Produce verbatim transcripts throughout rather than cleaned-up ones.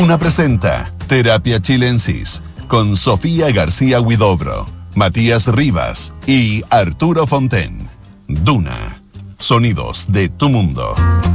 Duna presenta Terapia Chilensis con Sofía García Huidobro, Matías Rivas y Arturo Fonten. Duna, sonidos de tu mundo.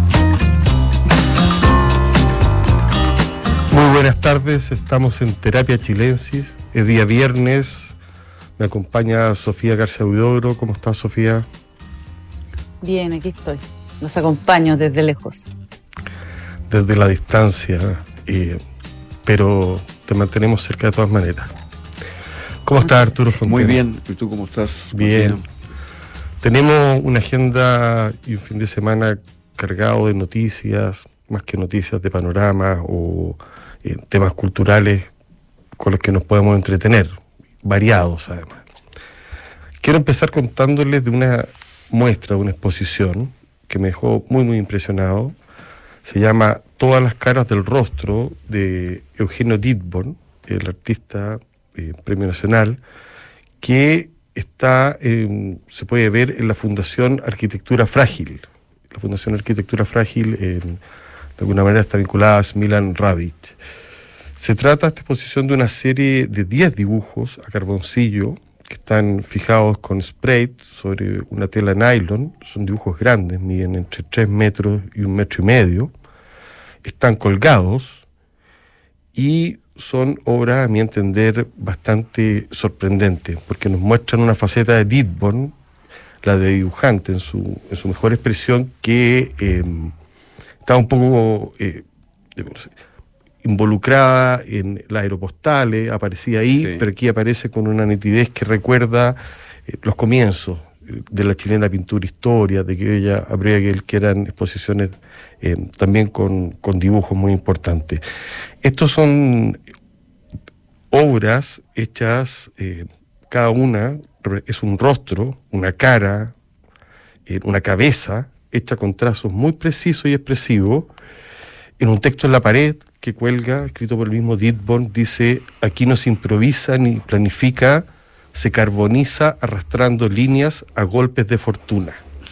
Muy buenas tardes, estamos en Terapia Chilensis, es día viernes, me acompaña Sofía García Huidobro. ¿Cómo estás, Sofía? Bien, aquí estoy, los acompaño desde lejos. Desde la distancia, eh, pero te mantenemos cerca de todas maneras. ¿Cómo estás, Arturo Fonten? Muy bien, ¿y tú cómo estás? Bien. Martina? Tenemos una agenda y un fin de semana cargado de noticias, más que noticias de panorama o eh, temas culturales con los que nos podemos entretener, variados además. Quiero empezar contándoles de una muestra, de una exposición que me dejó muy muy impresionado. Se llama Todas las caras del rostro, de Eugenio Dittborn, el artista eh, premio nacional, que está, eh, se puede ver en la Fundación Arquitectura Frágil. La Fundación Arquitectura Frágil, eh, de alguna manera, está vinculada a Milan Radic. Se trata de esta exposición de una serie de diez dibujos a carboncillo que están fijados con spray sobre una tela nylon. Son dibujos grandes, miden entre tres metros y un metro y medio. Están colgados y son obras, a mi entender, bastante sorprendentes, porque nos muestran una faceta de Dittborn, la de dibujante en su, en su mejor expresión, que eh, está un poco eh, involucrada en las aeropostales, aparecía ahí, sí. Pero aquí aparece con una nitidez que recuerda eh, los comienzos de la chilena pintura historia, de que ella habría que eran exposiciones eh, también con, con dibujos muy importantes. Estos son obras hechas, eh, cada una es un rostro, una cara, eh, una cabeza, hecha con trazos muy precisos y expresivos, en un texto en la pared que cuelga, escrito por el mismo Dittborn, dice: aquí no se improvisa ni planifica, se carboniza arrastrando líneas a golpes de fortuna.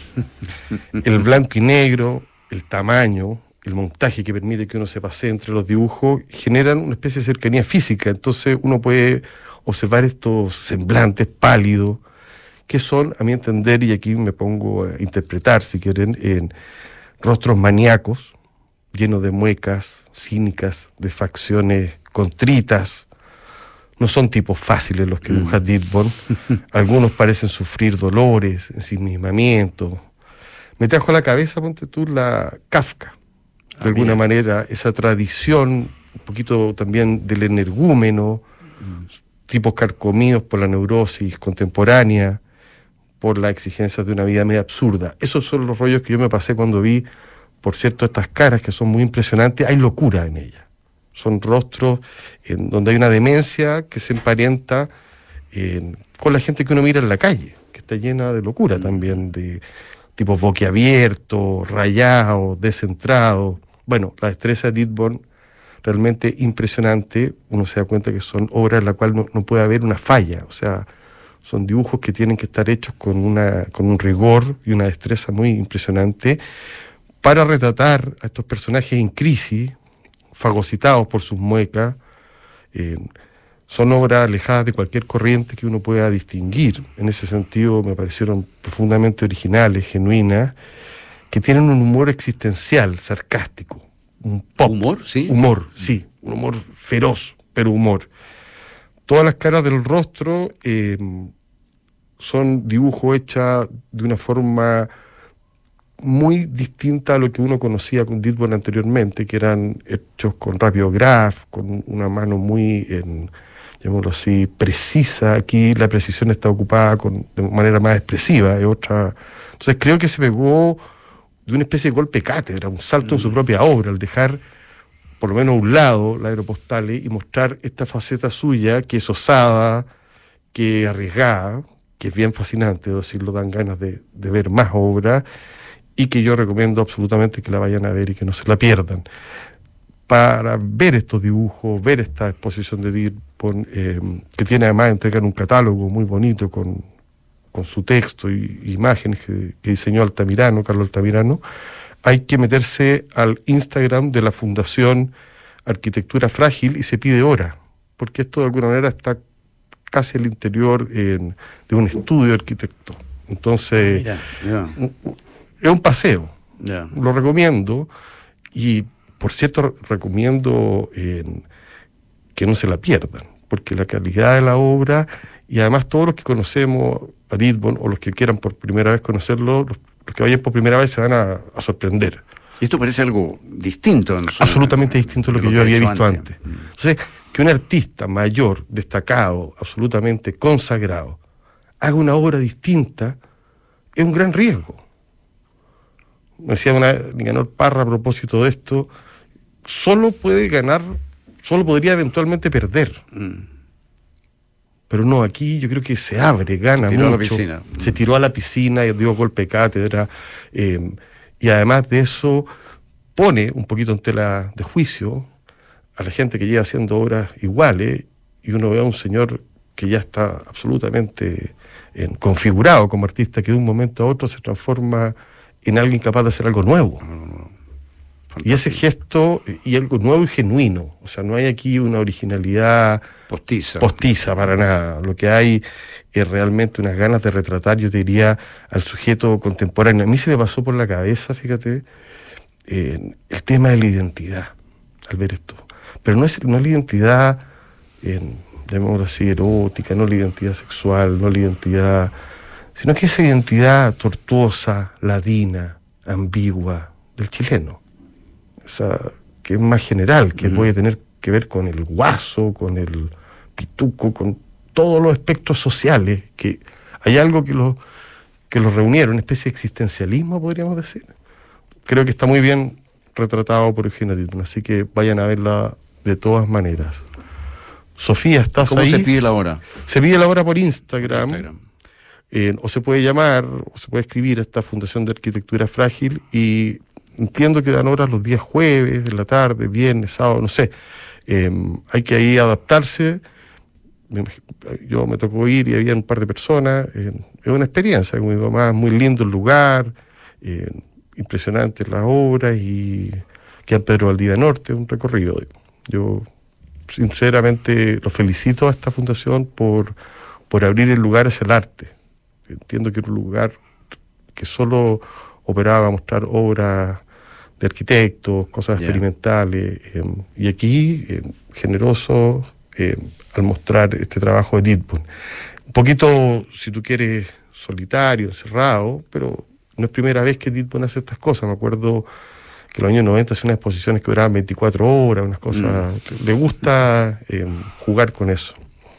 El blanco y negro, el tamaño, el montaje que permite que uno se pase entre los dibujos, generan una especie de cercanía física. Entonces uno puede observar estos semblantes pálidos, que son, a mi entender, y aquí me pongo a interpretar, si quieren, en rostros maníacos, llenos de muecas cínicas, de facciones contritas. No son tipos fáciles los que dibuja Dittborn. Algunos parecen sufrir dolores, ensimismamiento. Me trajo a la cabeza, ponte tú, la Kafka. De ah, alguna mira. manera, esa tradición, un poquito también del energúmeno, mm. tipos carcomidos por la neurosis contemporánea, por las exigencias de una vida media absurda. Esos son los rollos que yo me pasé cuando vi, por cierto, estas caras que son muy impresionantes. Hay locura en ellas. Son rostros en donde hay una demencia que se emparenta eh, con la gente que uno mira en la calle, que está llena de locura también, de tipos boquiabiertos, rayados, descentrados. Bueno, la destreza de Dittborn realmente impresionante. Uno se da cuenta que son obras en las cuales no, no puede haber una falla. O sea, son dibujos que tienen que estar hechos con, una, con un rigor y una destreza muy impresionante para retratar a estos personajes en crisis, fagocitados por sus muecas. Eh, son obras alejadas de cualquier corriente que uno pueda distinguir. En ese sentido me parecieron profundamente originales, genuinas, que tienen un humor existencial, sarcástico, un pop. ¿Humor? Sí. Humor, sí, un humor feroz, pero humor. Todas las caras del rostro eh, son dibujos hechos de una forma muy distinta a lo que uno conocía con Dittborn anteriormente, que eran hechos con Rapiograph, con una mano muy, en, llamémoslo así, precisa. Aquí la precisión está ocupada con, de manera más expresiva. Es otra. Entonces creo que se pegó de una especie de golpe cátedra, un salto mm. en su propia obra, al dejar por lo menos a un lado la aeropostales y mostrar esta faceta suya, que es osada, que es arriesgada, que es bien fascinante, debo decirlo, dan ganas de, de ver más obras, y que yo recomiendo absolutamente que la vayan a ver y que no se la pierdan. Para ver estos dibujos, ver esta exposición de Dittborn, eh, que tiene además entregar un catálogo muy bonito con, con su texto y, y imágenes que, que diseñó Altamirano, Carlos Altamirano, hay que meterse al Instagram de la Fundación arquitectura frágil y se pide hora, porque esto de alguna manera está casi al interior en, de un estudio de arquitecto. Entonces, mira, mira. es un paseo, yeah. Lo recomiendo, y por cierto recomiendo eh, que no se la pierdan, porque la calidad de la obra, y además todos los que conocemos a Didbon, o los que quieran por primera vez conocerlo, los, los que vayan por primera vez se van a, a sorprender. Y esto parece algo distinto. En su, absolutamente distinto a lo que, lo que yo había visto antes. antes. Mm. Entonces, que un artista mayor, destacado, absolutamente consagrado, haga una obra distinta, es un gran riesgo. Me decía una, Nicanor Parra a propósito de esto, solo puede ganar, solo podría eventualmente perder. Mm. Pero no, aquí yo creo que se abre, gana se tiró mucho. A la piscina. Se tiró a la piscina y dio golpe de cátedra. Eh, y además de eso, pone un poquito en tela de juicio a la gente que lleva haciendo obras iguales, y uno ve a un señor que ya está absolutamente eh, configurado como artista, que de un momento a otro se transforma en alguien capaz de hacer algo nuevo. Y ese gesto, y algo nuevo y genuino, o sea, no hay aquí una originalidad postiza, postiza para nada. Lo que hay es realmente unas ganas de retratar, yo te diría, al sujeto contemporáneo. A mí se me pasó por la cabeza, fíjate, eh, el tema de la identidad, al ver esto. Pero no es, no es la identidad, eh, llamémoslo así, erótica, no la identidad sexual, no la identidad, sino que esa identidad tortuosa, ladina, ambigua, del chileno. Esa que es más general, que uh-huh. puede tener que ver con el guaso, con el pituco, con todos los espectros sociales, que hay algo que los que los reunieron, una especie de existencialismo, podríamos decir. Creo que está muy bien retratado por Eugenia Didbon, así que vayan a verla de todas maneras. Sofía, ¿estás ¿Cómo ahí? ¿Cómo se pide la hora? Se pide la hora por Instagram, Instagram. Eh, o se puede llamar, o se puede escribir a esta Fundación de Arquitectura Frágil, y entiendo que dan horas los días jueves, de la tarde, viernes, sábado, no sé. Eh, hay que ahí adaptarse. Yo me tocó ir y había un par de personas. Eh, es una experiencia, como digo, más muy lindo el lugar, eh, impresionante las obras, y queda en Pedro Valdivia Norte, un recorrido. Yo sinceramente los felicito a esta fundación por, por abrir el lugar hacia el arte. Entiendo que era un lugar que solo operaba a mostrar obras de arquitectos, cosas yeah. experimentales, eh, y aquí, eh, generoso eh, al mostrar este trabajo de Didbon. Un poquito, si tú quieres, solitario, encerrado, pero no es primera vez que Didbon hace estas cosas. Me acuerdo que en los años noventa hacía unas exposiciones que duraban veinticuatro horas, unas cosas. Mm. Le gusta eh, jugar con eso.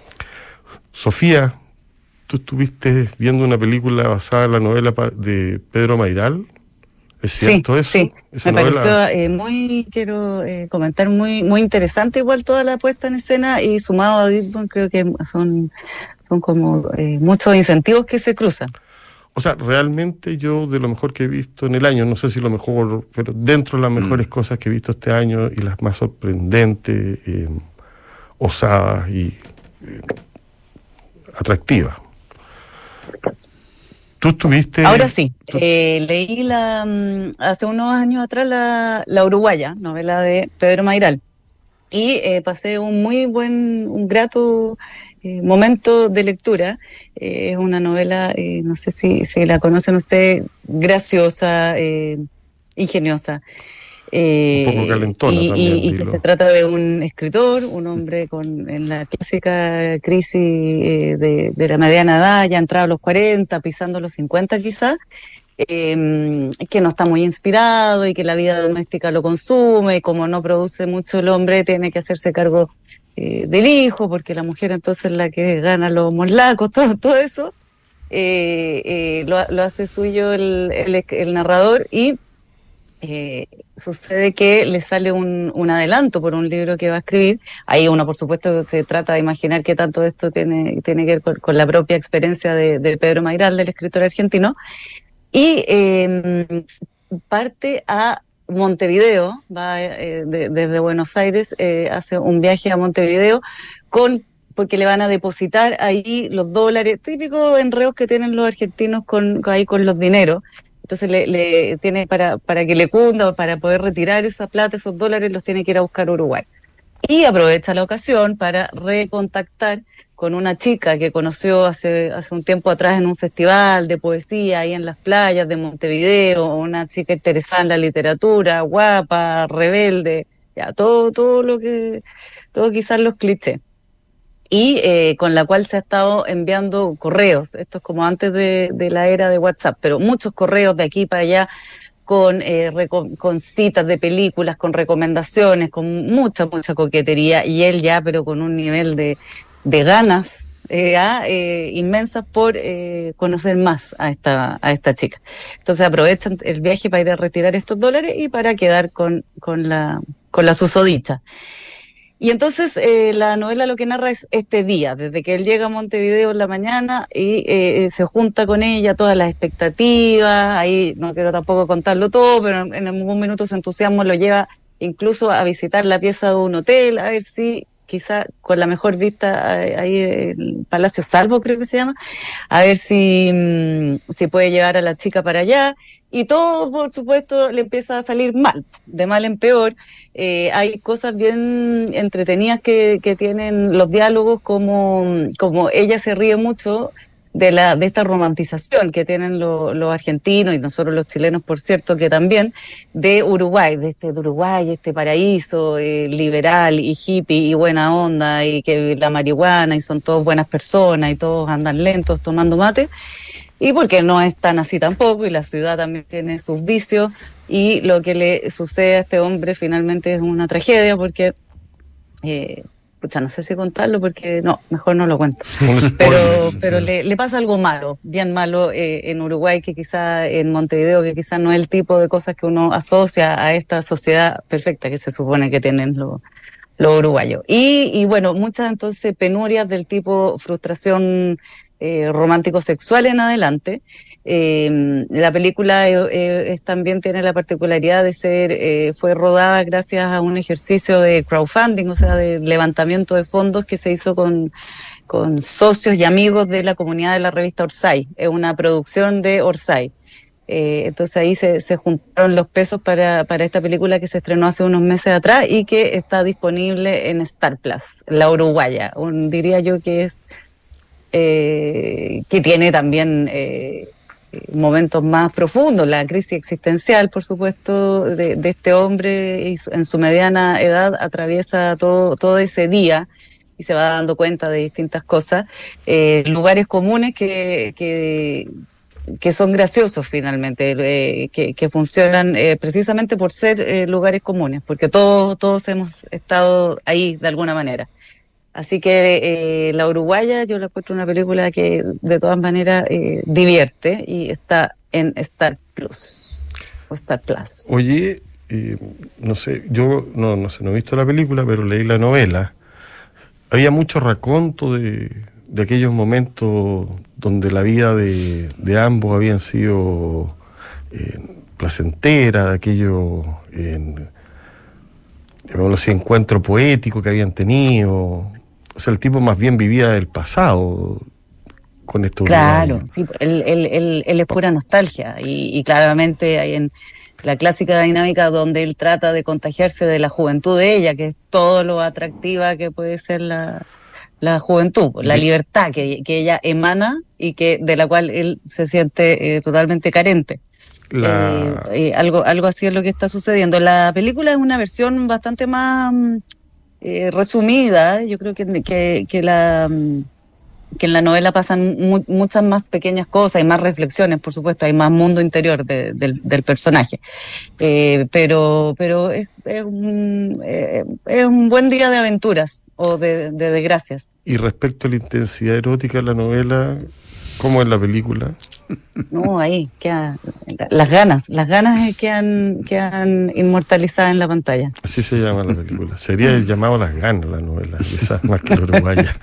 Sofía, tú estuviste viendo una película basada en la novela de Pedro Mairal. ¿Es cierto sí, eso? Sí, ¿Esa me novela? pareció eh, muy, quiero eh, comentar, muy muy interesante igual toda la puesta en escena, y sumado a Didbon creo que son, son como eh, muchos incentivos que se cruzan. O sea, realmente yo de lo mejor que he visto en el año, no sé si lo mejor, pero dentro de las mejores mm. cosas que he visto este año, y las más sorprendentes, eh, osadas y eh, atractivas. ¿Tú estuviste...? Ahora sí, eh, leí la hace unos años atrás la, la Uruguaya, novela de Pedro Mairal, y eh, pasé un muy buen, un grato eh, momento de lectura. Eh, es una novela, eh, no sé si, si la conocen ustedes, graciosa, eh, ingeniosa. Eh, un poco calentona y, también. Y, y que se trata de un escritor, un hombre con en la clásica crisis eh, de, de la mediana edad, ya entrado a los cuarenta, pisando los cincuenta quizás, eh, que no está muy inspirado y que la vida doméstica lo consume, y como no produce mucho el hombre, tiene que hacerse cargo eh, del hijo, porque la mujer entonces es la que gana los morlacos, todo, todo eso. Eh, eh, lo, lo hace suyo el, el, el narrador, y Eh, sucede que le sale un, un adelanto por un libro que va a escribir. Ahí uno, por supuesto, se trata de imaginar qué tanto esto tiene, tiene que ver con, con la propia experiencia de, de Pedro Mairal, del escritor argentino, y eh, parte a Montevideo, va eh, de, desde Buenos Aires, eh, hace un viaje a Montevideo con porque le van a depositar ahí los dólares, típicos enredos que tienen los argentinos con, ahí con los dineros. Entonces le, le tiene para, para que le cunda, para poder retirar esa plata, esos dólares, los tiene que ir a buscar a Uruguay. Y aprovecha la ocasión para recontactar con una chica que conoció hace, hace un tiempo atrás en un festival de poesía ahí en las playas de Montevideo, una chica interesada en la literatura, guapa, rebelde, ya todo, todo lo que, todo quizás los clichés. Y eh, con la cual se ha estado enviando correos, esto es como antes de, de la era de WhatsApp, pero muchos correos de aquí para allá, con, eh, reco- con citas de películas, con recomendaciones, con mucha, mucha coquetería, y él ya, pero con un nivel de, de ganas eh, a, eh, inmensas por eh, conocer más a esta, a esta chica. Entonces aprovechan el viaje para ir a retirar estos dólares y para quedar con, con la, con la susodicha. Y entonces eh, la novela lo que narra es este día, desde que él llega a Montevideo en la mañana y eh, se junta con ella, todas las expectativas, ahí no quiero tampoco contarlo todo, pero en algún minuto su entusiasmo lo lleva incluso a visitar la pieza de un hotel, a ver si quizá con la mejor vista ahí el Palacio Salvo creo que se llama, a ver si, si puede llevar a la chica para allá. Y todo, por supuesto, le empieza a salir mal, de mal en peor. Eh, hay cosas bien entretenidas que, que tienen los diálogos, como, como ella se ríe mucho de la de esta romantización que tienen lo, los argentinos y nosotros los chilenos, por cierto, que también, de Uruguay, de este de Uruguay, este paraíso eh, liberal y hippie y buena onda, y que la marihuana y son todos buenas personas y todos andan lentos tomando mate. Y porque no es tan así tampoco, y la ciudad también tiene sus vicios, y lo que le sucede a este hombre finalmente es una tragedia, porque, eh, pucha, no sé si contarlo, porque no, mejor no lo cuento. Pero, pero le, le pasa algo malo, bien malo eh, en Uruguay, que quizá en Montevideo, que quizá no es el tipo de cosas que uno asocia a esta sociedad perfecta que se supone que tienen los los uruguayos. Y, y bueno, muchas entonces penurias del tipo frustración eh, romántico-sexual en adelante. Eh, la película eh, eh, es, también tiene la particularidad de ser, eh, fue rodada gracias a un ejercicio de crowdfunding, o sea, de levantamiento de fondos que se hizo con, con socios y amigos de la comunidad de la revista Orsay. Es una producción de Orsay. Eh, entonces ahí se, se juntaron los pesos para, para esta película que se estrenó hace unos meses atrás y que está disponible en Star Plus, La Uruguaya, un, diría yo que es eh, que tiene también eh, momentos más profundos, la crisis existencial, por supuesto, de, de este hombre, y su, en su mediana edad atraviesa todo, todo ese día y se va dando cuenta de distintas cosas, eh, lugares comunes que, que que son graciosos finalmente, eh, que, que funcionan eh, precisamente por ser eh, lugares comunes, porque todos todos hemos estado ahí de alguna manera. Así que eh, La Uruguaya yo la encuentro una película que de todas maneras eh, divierte y está en Star Plus o Star Plus. Oye, eh, no sé, yo no, no sé, no he visto la película, pero leí la novela. Había mucho raconto de, de aquellos momentos donde la vida de, de ambos habían sido eh, placentera, de aquello, eh, ese encuentro poético que habían tenido. O sea, el tipo más bien vivía del pasado con esto. Claro, sí, él, él, él, él es pura nostalgia y, y claramente hay en la clásica dinámica donde él trata de contagiarse de la juventud de ella, que es todo lo atractiva que puede ser la... la juventud, la libertad que, que ella emana y que de la cual él se siente eh, totalmente carente. La... Eh, eh, algo, algo así es lo que está sucediendo. La película es una versión bastante más eh, resumida. Yo creo que, que, que, la, que en la novela pasan mu muchas más pequeñas cosas, hay más reflexiones, por supuesto, hay más mundo interior de, de, del personaje. Eh, pero pero es, es, un, eh, es un buen día de aventuras o de, de desgracias. Y respecto a la intensidad erótica de la novela, ¿cómo es la película? No, ahí queda las ganas, las ganas quedan, quedan inmortalizadas en la pantalla. Así se llama la película. Sería el llamado Las Ganas la novela, esa más que La Uruguaya.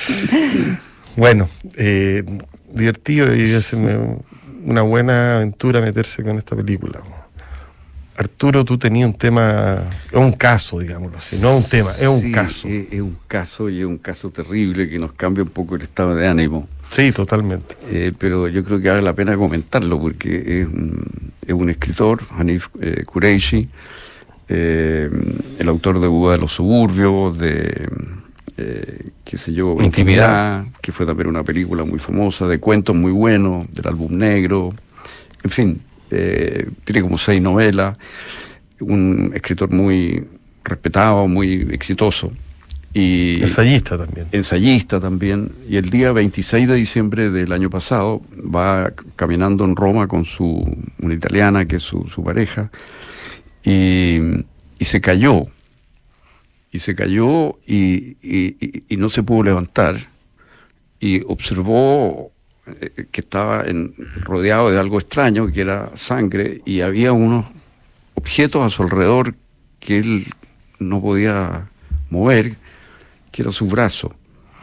Bueno, eh, divertido y es una buena aventura meterse con esta película. Arturo, tú tenías un tema, es un caso, digámoslo así, no un tema, es un sí, caso. Es, es un caso y es un caso terrible que nos cambia un poco el estado de ánimo. Sí, totalmente. Eh, pero yo creo que vale la pena comentarlo porque es un, es un escritor, Hanif eh, Kureishi, eh, el autor de Buda de los suburbios, de, eh, qué sé yo, Intimidad, Intimidad, que fue también una película muy famosa, de cuentos muy buenos, del álbum negro, en fin. Eh, tiene como seis novelas, un escritor muy respetado, muy exitoso. Y ensayista también. Ensayista también. Y el día veintiséis de diciembre del año pasado va caminando en Roma con su una italiana que es su, su pareja y, y se cayó. Y se cayó y, y, y, y no se pudo levantar. Y observó que estaba en, rodeado de algo extraño, que era sangre, y había unos objetos a su alrededor que él no podía mover, que era su brazo.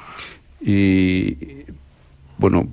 Y bueno,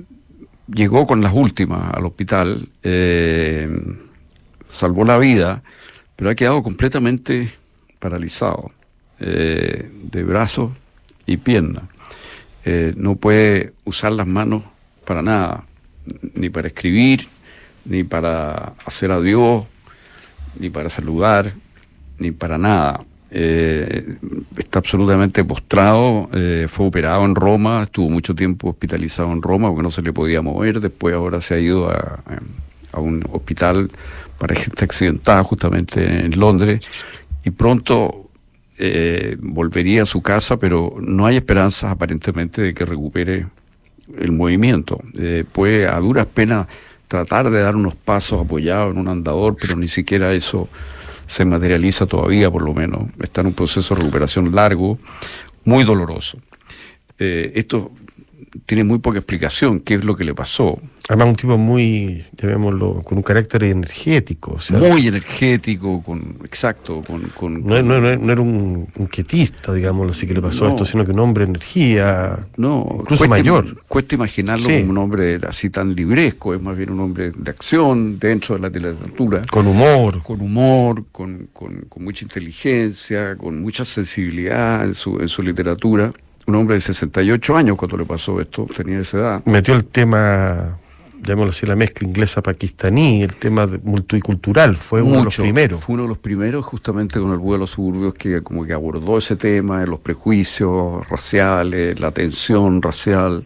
llegó con las últimas al hospital, eh, salvó la vida, pero ha quedado completamente paralizado, eh, de brazos y piernas. Eh, no puede usar las manos para nada, ni para escribir, ni para hacer adiós, ni para saludar, ni para nada. Eh, está absolutamente postrado, eh, fue operado en Roma, estuvo mucho tiempo hospitalizado en Roma porque no se le podía mover, después ahora se ha ido a, a un hospital para gente accidentada justamente en Londres, y pronto eh, volvería a su casa, pero no hay esperanzas aparentemente de que recupere el movimiento. Eh, puede a duras penas tratar de dar unos pasos apoyados en un andador, pero ni siquiera eso se materializa todavía, por lo menos. Está en un proceso de recuperación largo, muy doloroso. Eh, esto tiene muy poca explicación, qué es lo que le pasó. Además, un tipo muy, llamémoslo, con un carácter energético. O sea, muy energético, con exacto. Con, con, no, no, no, no era un, un quietista, digámoslo así, que le pasó no, esto, sino que un hombre de energía, no, incluso cuesta, mayor. Cuesta imaginarlo sí. como un hombre así tan libresco, es más bien un hombre de acción dentro de la literatura. Con humor. Con humor, con, con, con mucha inteligencia, con mucha sensibilidad en su, en su literatura. Un hombre de sesenta y ocho años cuando le pasó esto, tenía esa edad. Metió el tema, llamémoslo así, la mezcla inglesa-pakistaní, el tema multicultural, fue Mucho, uno de los primeros. Fue uno de los primeros, justamente con el Buda de los suburbios, que como que abordó ese tema, los prejuicios raciales, la tensión racial,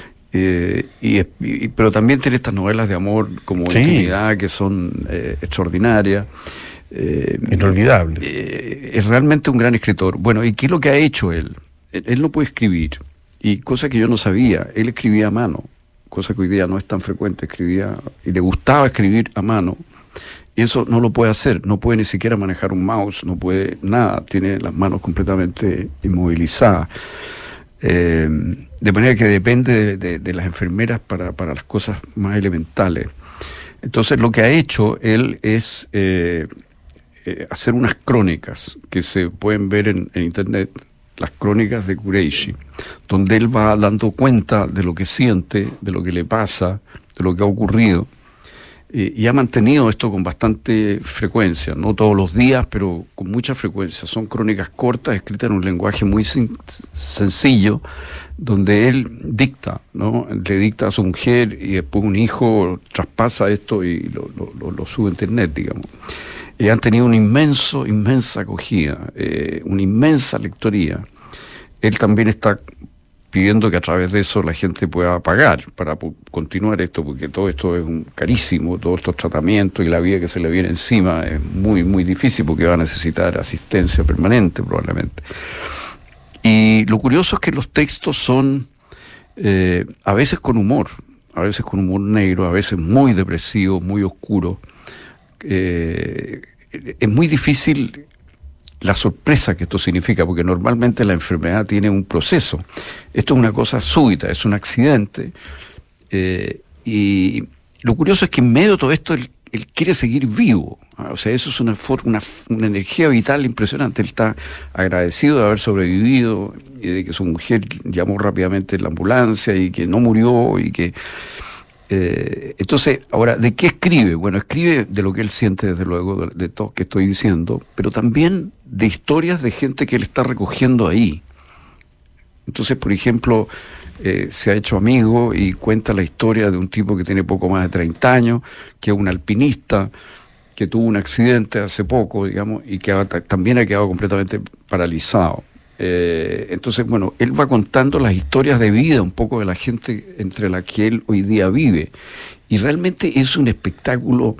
eh, y, y, pero también tiene estas novelas de amor como sí. Intimidad, que son eh, extraordinarias. Eh, Inolvidable. Eh, es realmente un gran escritor. Bueno, ¿y qué es lo que ha hecho él? Él no puede escribir, y cosa que yo no sabía, él escribía a mano, cosa que hoy día no es tan frecuente, escribía, y le gustaba escribir a mano, y eso no lo puede hacer, no puede ni siquiera manejar un mouse, no puede nada, tiene las manos completamente inmovilizadas, eh, de manera que depende de, de, de las enfermeras para, para las cosas más elementales. Entonces lo que ha hecho él es eh, eh, hacer unas crónicas que se pueden ver en, en internet, las crónicas de Kureishi, donde él va dando cuenta de lo que siente, de lo que le pasa, de lo que ha ocurrido, eh, y ha mantenido esto con bastante frecuencia, no todos los días, pero con mucha frecuencia. Son crónicas cortas, escritas en un lenguaje muy sin, sencillo, donde él dicta, ¿no? Le dicta a su mujer y después un hijo traspasa esto y lo, lo, lo sube a internet, digamos. Eh, han tenido una inmenso, inmensa acogida, eh, una inmensa lectoría. Él también está pidiendo que a través de eso la gente pueda pagar para po- continuar esto, porque todo esto es un carísimo, todos estos tratamientos y la vida que se le viene encima es muy, muy difícil, porque va a necesitar asistencia permanente probablemente. Y lo curioso es que los textos son eh, a veces con humor, a veces con humor negro, a veces muy depresivos, muy oscuros. Eh, es muy difícil la sorpresa que esto significa, porque normalmente la enfermedad tiene un proceso. Esto es una cosa súbita, es un accidente, eh, y lo curioso es que en medio de todo esto él, él quiere seguir vivo, ¿ah? O sea, eso es una, una, una energía vital impresionante. Él está agradecido de haber sobrevivido y de que su mujer llamó rápidamente a la ambulancia y que no murió y que Eh, entonces, ahora, ¿de qué escribe? Bueno, escribe de lo que él siente, desde luego, de, de todo que estoy diciendo, pero también de historias de gente que él está recogiendo ahí. Entonces, por ejemplo, eh, se ha hecho amigo y cuenta la historia de un tipo que tiene poco más de treinta años, que es un alpinista, que tuvo un accidente hace poco, digamos, y que ha, también ha quedado completamente paralizado. Eh, entonces, bueno, él va contando las historias de vida un poco de la gente entre la que él hoy día vive, y realmente es un espectáculo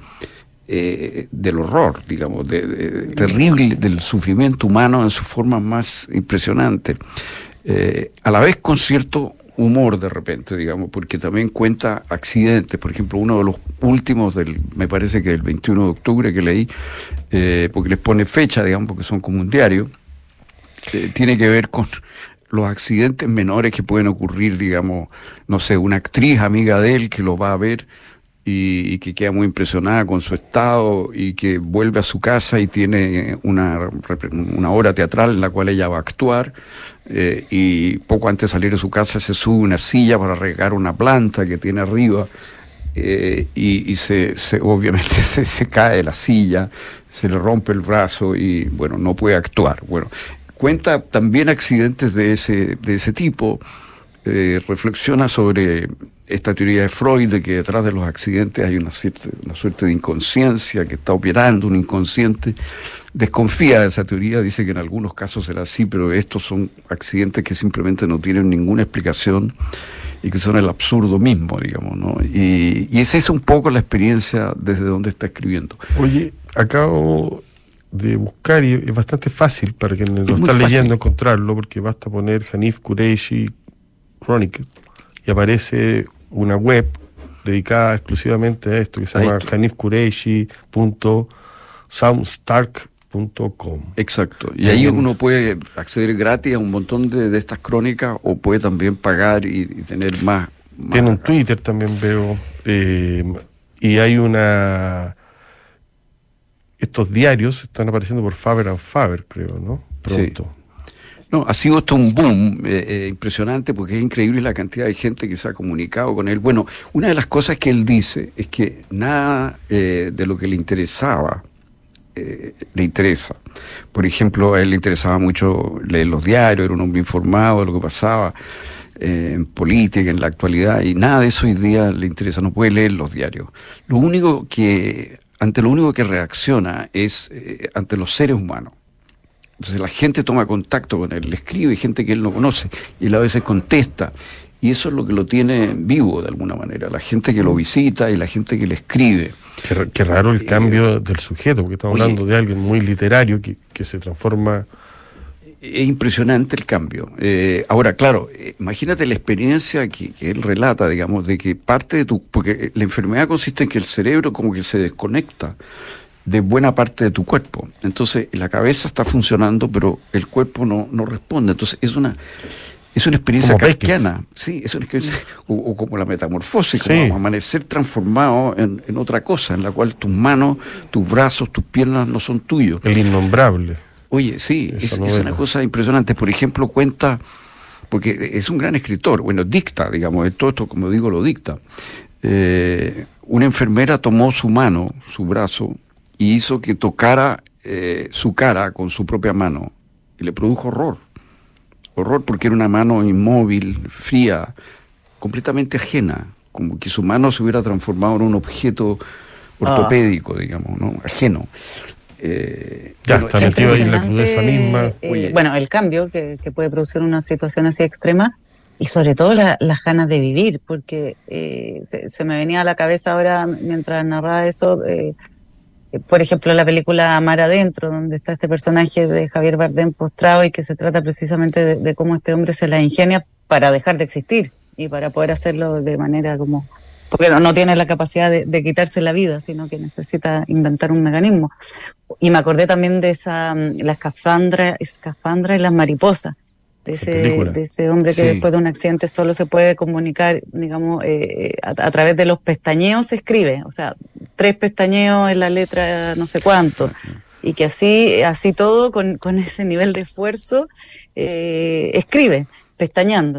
eh, del horror, digamos, de, de, terrible, del sufrimiento humano en su forma más impresionante, eh, a la vez con cierto humor de repente, digamos, porque también cuenta accidentes. Por ejemplo, uno de los últimos, del me parece que el veintiuno de octubre que leí, eh, porque les pone fecha, digamos, porque son como un diario, Eh, tiene que ver con los accidentes menores que pueden ocurrir, digamos, no sé, una actriz amiga de él que lo va a ver y, y que queda muy impresionada con su estado y que vuelve a su casa y tiene una, una obra teatral en la cual ella va a actuar, eh, y poco antes de salir de su casa se sube una silla para regar una planta que tiene arriba, eh, y, y se, se obviamente se, se cae de la silla, se le rompe el brazo y bueno, no puede actuar. Bueno, cuenta también accidentes de ese, de ese tipo, eh, reflexiona sobre esta teoría de Freud de que detrás de los accidentes hay una, cierta, una suerte de inconsciencia que está operando, un inconsciente. Desconfía de esa teoría, dice que en algunos casos será así, pero estos son accidentes que simplemente no tienen ninguna explicación y que son el absurdo mismo, digamos, ¿no? Y, y esa es un poco la experiencia desde donde está escribiendo. Oye, acabo de buscar y es bastante fácil para quien lo está leyendo encontrarlo, porque basta poner Hanif Kureishi Chronicle y aparece una web dedicada exclusivamente a esto que se llama hanif kureishi punto soundstark punto com. Exacto, y ahí uno puede acceder gratis a un montón de, de estas crónicas, o puede también pagar y, y tener más, más. Tiene un Twitter también, veo, eh, y hay una... Estos diarios están apareciendo por Faber and Faber, creo, ¿no? Pronto. Sí. No, ha sido esto un boom eh, eh, impresionante, porque es increíble la cantidad de gente que se ha comunicado con él. Bueno, una de las cosas que él dice es que nada eh, de lo que le interesaba eh, le interesa. Por ejemplo, a él le interesaba mucho leer los diarios, era un hombre informado de lo que pasaba eh, en política, en la actualidad, y nada de eso hoy día le interesa, no puede leer los diarios. Lo único que... Ante lo único que reacciona es eh, ante los seres humanos. Entonces la gente toma contacto con él, le escribe gente que él no conoce, y él a veces contesta, y eso es lo que lo tiene vivo de alguna manera, la gente que lo visita y la gente que le escribe. Qué, qué raro el eh, cambio del sujeto, porque estamos oye, hablando de alguien muy literario que, que se transforma... Es impresionante el cambio. Eh, ahora, claro, eh, imagínate la experiencia que, que él relata, digamos, de que parte de tu... Porque la enfermedad consiste en que el cerebro como que se desconecta de buena parte de tu cuerpo. Entonces, la cabeza está funcionando, pero el cuerpo no, no responde. Entonces, es una... Es una experiencia kafkiana, sí, es una experiencia, o, o como la metamorfosis, sí. Como amanecer transformado en, en otra cosa, en la cual tus manos, tus brazos, tus piernas no son tuyos. El innombrable. Oye, sí, es, es una cosa impresionante. Por ejemplo, cuenta, porque es un gran escritor, bueno, dicta, digamos, todo esto, como digo, lo dicta. Eh, una enfermera tomó su mano, su brazo, y hizo que tocara eh, su cara con su propia mano, y le produjo horror. Horror porque era una mano inmóvil, fría, completamente ajena, como que su mano se hubiera transformado en un objeto ortopédico, ah. digamos, ¿no? Ajeno. Eh, ya bueno, está metido ahí en la crudeza misma. Eh, bueno, el cambio que, que puede producir una situación así extrema, y sobre todo la, las ganas de vivir, porque eh, se, se me venía a la cabeza ahora mientras narraba eso, eh, por ejemplo, la película Mar Adentro, donde está este personaje de Javier Bardem postrado, y que se trata precisamente de, de cómo este hombre se la ingenia para dejar de existir y para poder hacerlo de manera como... Porque no, no tiene la capacidad de, de quitarse la vida, sino que necesita inventar un mecanismo. Y me acordé también de esa la escafandra, escafandra y las mariposas, de ese, de ese hombre que sí. Después de un accidente solo se puede comunicar, digamos, eh, a, a través de los pestañeos se escribe, o sea, tres pestañeos en la letra no sé cuánto, y que así, así todo, con, con ese nivel de esfuerzo, eh, escribe, pestañando.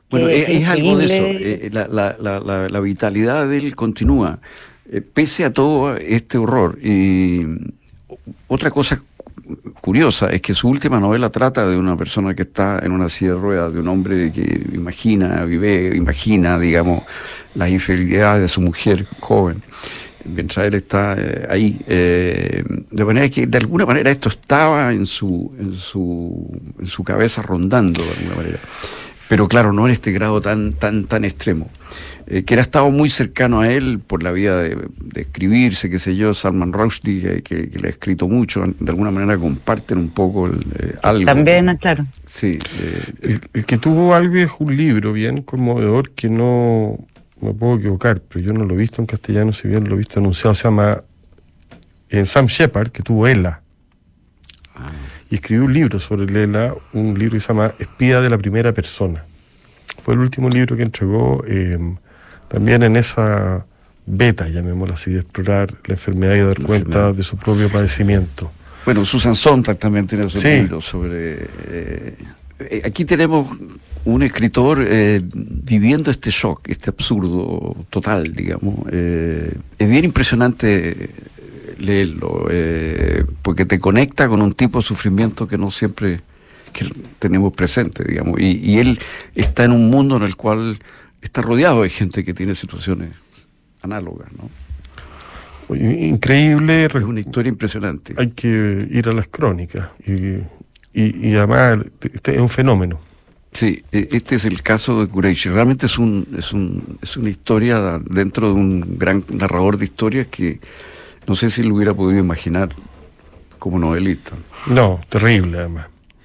Bueno, que, es, que es algo de eso. increíble. Eh, la, la, la, la, la vitalidad de él continúa, eh, pese a todo este horror. Y otra cosa curiosa es que su última novela trata de una persona que está en una silla de ruedas, de un hombre que imagina, vive, imagina, digamos, las infidelidades de su mujer joven, mientras él está eh, ahí. Eh, de manera que, de alguna manera, esto estaba en su, en su, en su cabeza rondando, de alguna manera. Pero claro, no en este grado tan, tan, tan extremo. Eh, que era estado muy cercano a él por la vía de, de escribirse, qué sé yo, Salman Rushdie, que, que, que le ha escrito mucho, de alguna manera comparten un poco el, eh, algo. También, claro. Sí. Eh, el, el que tuvo algo es un libro bien conmovedor que no me puedo equivocar, pero yo no lo he visto en castellano, si bien lo he visto anunciado, se llama en Sam Shepard, que tuvo Ela. Ah. Y escribió un libro sobre Lela, un libro que se llama Espía de la Primera Persona. Fue el último libro que entregó, eh, también en esa beta, llamémoslo así, de explorar la enfermedad y dar la cuenta enfermedad. de su propio padecimiento. Bueno, Susan Sontag también tiene su sí. libro sobre... Eh, aquí tenemos un escritor eh, viviendo este shock, este absurdo total, digamos. Eh, es bien impresionante leerlo, eh, porque te conecta con un tipo de sufrimiento que no siempre que tenemos presente, digamos, y, y él está en un mundo en el cual está rodeado de gente que tiene situaciones análogas, ¿no? Increíble. Es una historia impresionante. Hay que ir a las crónicas, y, y, y además este es un fenómeno. Sí, este es el caso de Kureishi. Realmente es un, es un, es una historia dentro de un gran narrador de historias que no sé si lo hubiera podido imaginar como novelista. No, terrible además.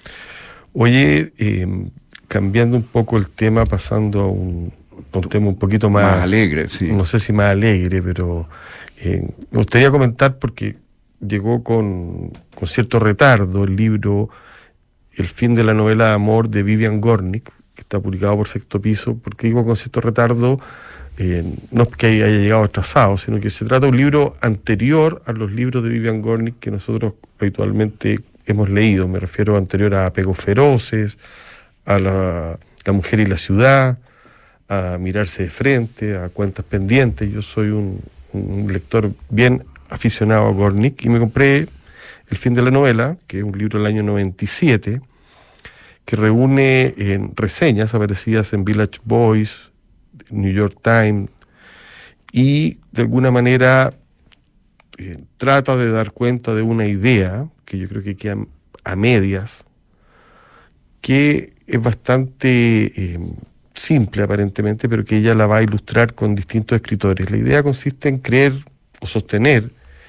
Oye, eh, cambiando un poco el tema, pasando a un, a un tema un poquito más... Más alegre, sí. No sé si más alegre, pero eh, me gustaría comentar, porque llegó con, con cierto retardo el libro El fin de la novela de amor de Vivian Gornick, que está publicado por Sexto Piso. Porque digo con cierto retardo, eh, no es que haya llegado atrasado, sino que se trata de un libro anterior a los libros de Vivian Gornick que nosotros habitualmente hemos leído. Me refiero anterior a Apegos Feroces, a la, la Mujer y la Ciudad, a Mirarse de Frente, a Cuentas Pendientes. Yo soy un, un lector bien aficionado a Gornick y me compré El fin de la novela, que es un libro del año noventa y siete, que reúne en reseñas aparecidas en Village Voice, New York Times, y de alguna manera eh, trata de dar cuenta de una idea que yo creo que queda a medias, que es bastante eh, simple aparentemente, pero que ella la va a ilustrar con distintos escritores. La idea consiste en creer o sostener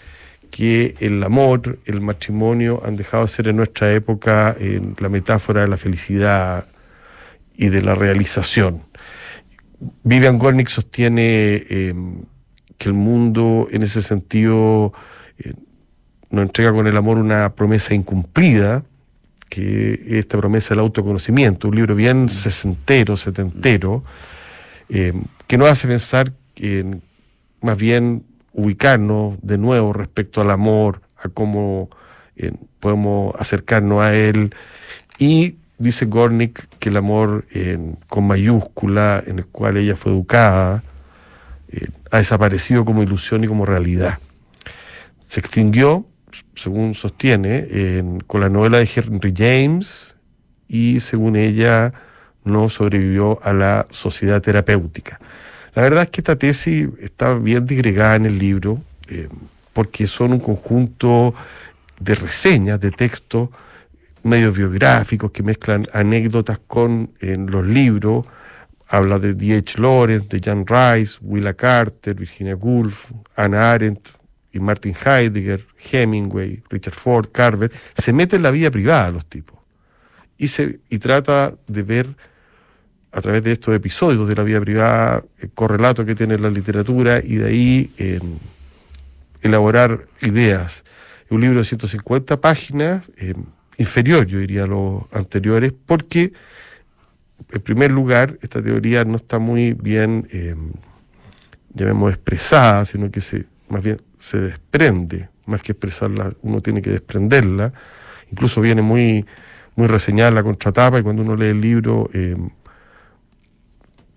que el amor, el matrimonio han dejado de ser en nuestra época eh, la metáfora de la felicidad y de la realización. Vivian Gornick sostiene eh, que el mundo en ese sentido eh, nos entrega con el amor una promesa incumplida, que es esta promesa del autoconocimiento, un libro bien sesentero, setentero, eh, que nos hace pensar que más bien ubicarnos de nuevo respecto al amor, a cómo eh, podemos acercarnos a él. Y dice Gornick que el amor eh, con mayúscula, en el cual ella fue educada, eh, ha desaparecido como ilusión y como realidad. Se extinguió, según sostiene, eh, con la novela de Henry James, y según ella no sobrevivió a la sociedad terapéutica. La verdad es que esta tesis está bien disgregada en el libro, eh, porque son un conjunto de reseñas, de textos medios biográficos que mezclan anécdotas con eh, los libros. Habla de D H Lawrence, de Jan Rice, Willa Carter, Virginia Woolf, Hannah Arendt y Martin Heidegger, Hemingway, Richard Ford, Carver. Se mete en la vida privada de los tipos y, se, y trata de ver a través de estos episodios de la vida privada el correlato que tiene la literatura, y de ahí eh, elaborar ideas. Un libro de ciento cincuenta páginas, eh, inferior yo diría a los anteriores, porque en primer lugar esta teoría no está muy bien, eh, llamemos expresada, sino que se más bien se desprende, más que expresarla uno tiene que desprenderla. Incluso viene muy, muy reseñada la contratapa, y cuando uno lee el libro eh,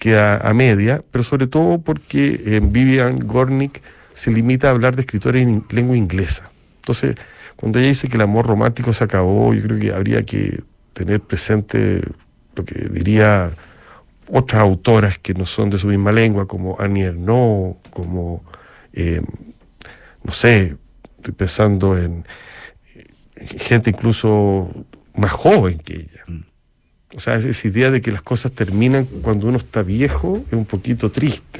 queda a media, pero sobre todo porque eh, Vivian Gornick se limita a hablar de escritores en lengua inglesa. Entonces, cuando ella dice que el amor romántico se acabó, yo creo que habría que tener presente lo que diría otras autoras que no son de su misma lengua, como Annie Ernaux, como, eh, no sé, estoy pensando en, en gente incluso más joven que ella. O sea, esa idea de que las cosas terminan cuando uno está viejo es un poquito triste.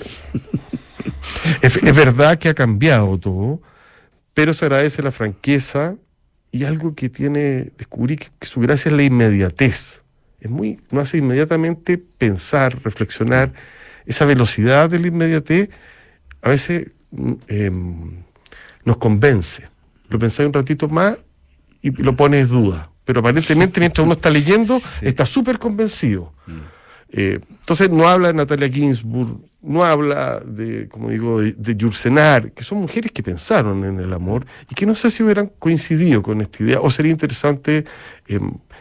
es, es verdad que ha cambiado todo, pero se agradece la franqueza y algo que tiene, descubrí que, que su gracia es la inmediatez. Es muy, no hace inmediatamente pensar, reflexionar. Esa velocidad de la inmediatez a veces eh, nos convence. Lo pensáis un ratito más y lo pones en duda. Pero aparentemente mientras uno está leyendo, sí, está súper convencido. Mm. Eh, entonces no habla de Natalia Ginsburg, no habla de, como digo, de, de Yourcenar, que son mujeres que pensaron en el amor y que no sé si hubieran coincidido con esta idea, o sería interesante eh,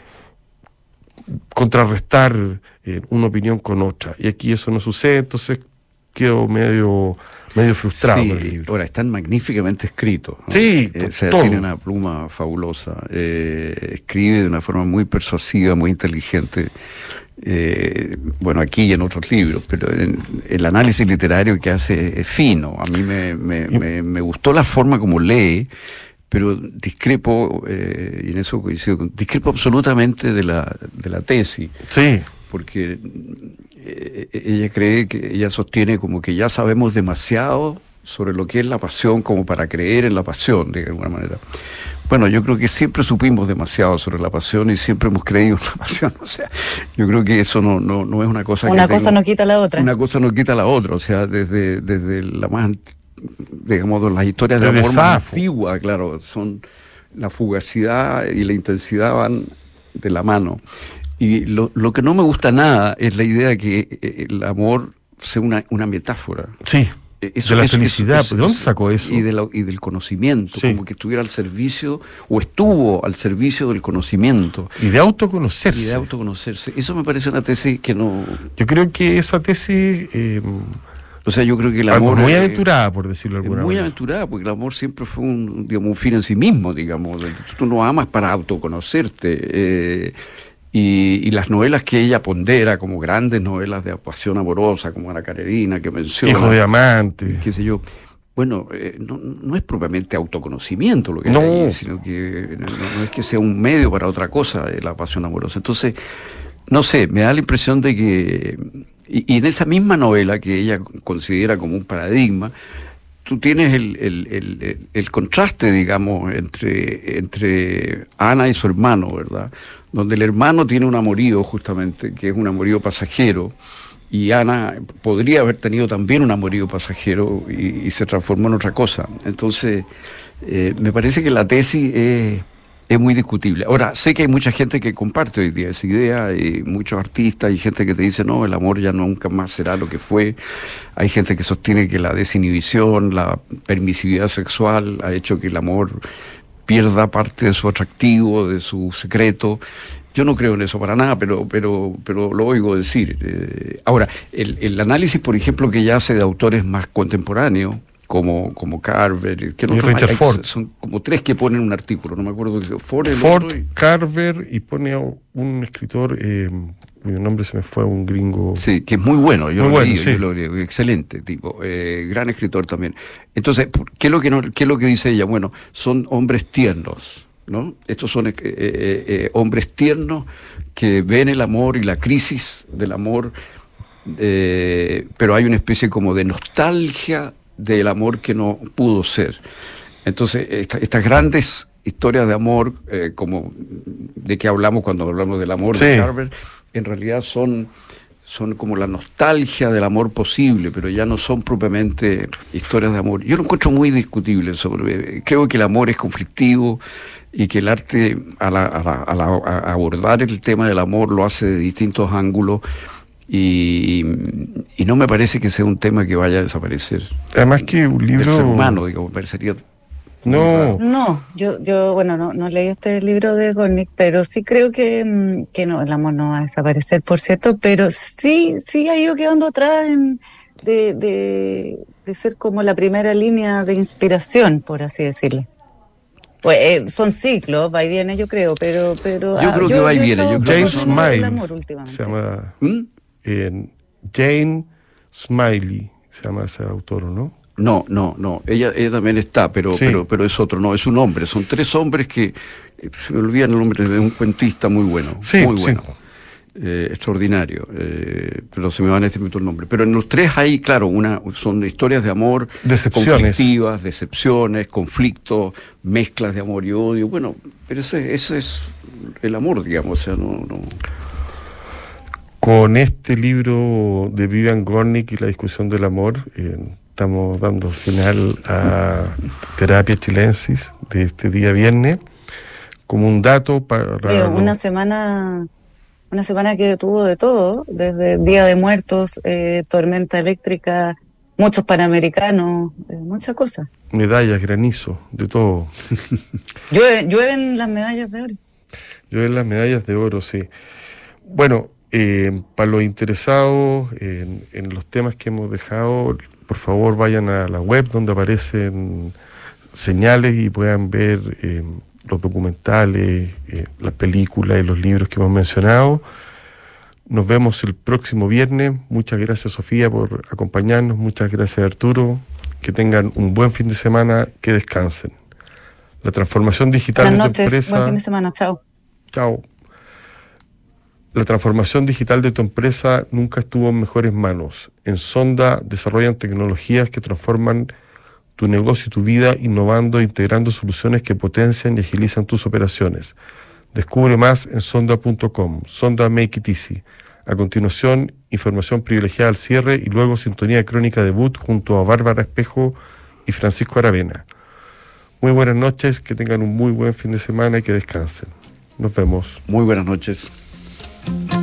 contrarrestar eh, una opinión con otra. Y aquí eso no sucede, entonces quedo medio... medio frustrado. Sí, el libro. Ahora, están magníficamente escritos, ¿no? Sí, eh, o sea, tiene una pluma fabulosa, eh, escribe de una forma muy persuasiva, muy inteligente. Eh, bueno, aquí y en otros libros, pero en, el análisis literario que hace es fino. A mí me, me, me, me gustó la forma como lee, pero discrepo, eh, y en eso coincido, con, discrepo absolutamente de la, de la tesis. Sí. Porque eh, ella cree que, ella sostiene como que ya sabemos demasiado sobre lo que es la pasión como para creer en la pasión, de alguna manera. Bueno, yo creo que siempre supimos demasiado sobre la pasión y siempre hemos creído en la pasión. O sea, yo creo que eso no, no, no es una cosa una que... Una cosa tengo, no quita la otra. Una cosa no quita la otra. O sea, desde, desde la más, digamos, las historias de desde amor Safo. Más antiguas, claro, son la fugacidad y la intensidad van de la mano. Y lo, lo que no me gusta nada es la idea de que el amor sea una, una metáfora. Sí, eso, de la eso, felicidad. Eso, eso, ¿De dónde sacó eso? Y, de la, y del conocimiento, sí, como que estuviera al servicio, o estuvo al servicio del conocimiento. Y de autoconocerse. Y de autoconocerse. Eso me parece una tesis que no... Yo creo que esa tesis... Eh, o sea, yo creo que el amor... Muy aventurada, por decirlo de alguna muy manera. Muy aventurada, porque el amor siempre fue un, digamos, un fin en sí mismo, digamos. Tú no amas para autoconocerte. Eh, y, y las novelas que ella pondera como grandes novelas de pasión amorosa, como Ana Karenina, que menciona... Hijo de amante. Qué sé yo. Bueno, eh, no, no es propiamente autoconocimiento lo que no. hay ahí, sino que no, no es que sea un medio para otra cosa de la pasión amorosa. Entonces, no sé, me da la impresión de que... Y, y en esa misma novela que ella considera como un paradigma, tú tienes el, el, el, el contraste, digamos, entre, entre Ana y su hermano, ¿verdad? Donde el hermano tiene un amorío, justamente, que es un amorío pasajero, y Ana podría haber tenido también un amorío pasajero y, y se transformó en otra cosa. Entonces, eh, me parece que la tesis es... es muy discutible. Ahora, sé que hay mucha gente que comparte hoy día esa idea, y muchos artistas, y gente que te dice, no, el amor ya nunca más será lo que fue. Hay gente que sostiene que la desinhibición, la permisividad sexual ha hecho que el amor pierda parte de su atractivo, de su secreto. Yo no creo en eso para nada, pero pero pero lo oigo decir. Eh, ahora, el, el análisis, por ejemplo, que ella hace de autores más contemporáneos, como, como Carver, que no y Richard hay, Ford. Son como tres que ponen un artículo, no me acuerdo. Ford, el Ford otro y... Carver, y pone a un escritor, eh, cuyo nombre se me fue, un gringo. Sí, que es muy bueno, yo muy lo bueno, leí, sí. yo lo leí, excelente tipo, eh, gran escritor también. Entonces, ¿qué es lo que no, qué es lo que dice ella? Bueno, son hombres tiernos, ¿no? Estos son eh, eh, eh, hombres tiernos que ven el amor y la crisis del amor, eh, pero hay una especie como de nostalgia del amor que no pudo ser. Entonces, esta, estas grandes historias de amor, eh, como de que hablamos cuando hablamos del amor, sí, de Carver, en realidad son, son como la nostalgia del amor posible, pero ya no son propiamente historias de amor. Yo lo encuentro muy discutible. Sobre, creo que el amor es conflictivo y que el arte, a, la, a, la, a, la, a abordar el tema del amor, lo hace de distintos ángulos. Y, y no me parece que sea un tema que vaya a desaparecer. Además que un libro... del ser humano, digamos, parecería No. No, yo, yo bueno, no, no leí este libro de Gornick, pero sí creo que, que no, el amor no va a desaparecer, por cierto, pero sí, sí ha ido quedando atrás en, de, de, de ser como la primera línea de inspiración, por así decirlo. Pues eh, son ciclos, va y viene, yo creo, pero... pero yo ah, creo yo, que va y yo he viene. echado Yo creo James que menos el Smile amor últimamente. se llama ¿Mm? eh, Jane Smiley, se llama ese autor, ¿no? No, no, no. Ella, ella también está, pero, Sí. pero, pero es otro. No, es un hombre. Son tres hombres que eh, se me olvida el nombre de un cuentista muy bueno, Sí, muy sí. bueno, eh, extraordinario. Eh, pero se me va en este momento el nombre. Pero en los tres hay, claro, una, son historias de amor, Decepciones. conflictivas, decepciones, conflictos, mezclas de amor y odio. Bueno, pero ese, ese es el amor, digamos. O sea, no, no. Con este libro de Vivian Gornick y la discusión del amor, eh, estamos dando final a Terapia Chilensis de este día viernes. Como un dato para... Eh, los- una semana una semana que tuvo de todo, desde Día de Muertos, eh, tormenta eléctrica, muchos panamericanos, eh, muchas cosas. medallas, granizo, de todo. Llueve, llueven las medallas de oro. Yo en las medallas de oro, sí. Bueno, eh, para los interesados en, en los temas que hemos dejado, por favor vayan a la web donde aparecen señales y puedan ver eh, los documentales, eh, las películas y los libros que hemos mencionado. Nos vemos el próximo viernes. Muchas gracias, Sofía, por acompañarnos. Muchas gracias, Arturo. Que tengan un buen fin de semana, que descansen. La transformación digital Buenas de tu noches, empresa... buen fin de semana, chao. Chao. La transformación digital de tu empresa nunca estuvo en mejores manos. En Sonda desarrollan tecnologías que transforman tu negocio y tu vida, innovando e integrando soluciones que potencian y agilizan tus operaciones. Descubre más en sonda punto com. Sonda Make It Easy. A continuación, información privilegiada al cierre y luego sintonía crónica debut junto a Bárbara Espejo y Francisco Aravena. Muy buenas noches, que tengan un muy buen fin de semana y que descansen. Nos vemos. Muy buenas noches.